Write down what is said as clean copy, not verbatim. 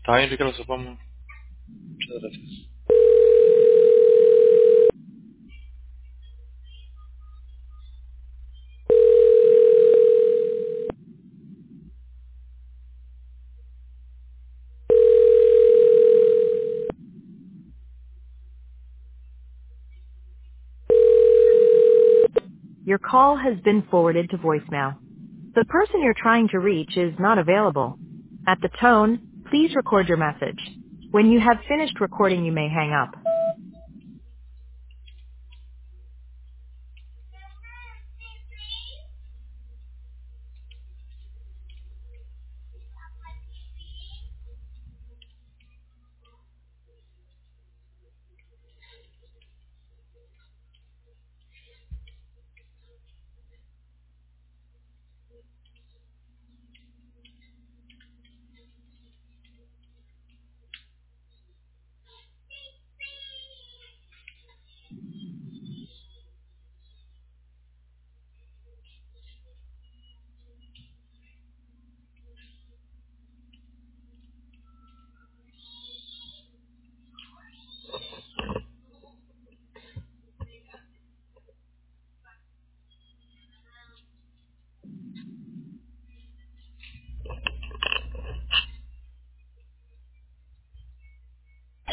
Está bien, Enrique, lo sepamos. Muchas gracias. Your call has been forwarded to voicemail. The person you're trying to reach is not available. At the tone, please record your message. When you have finished recording, you may hang up.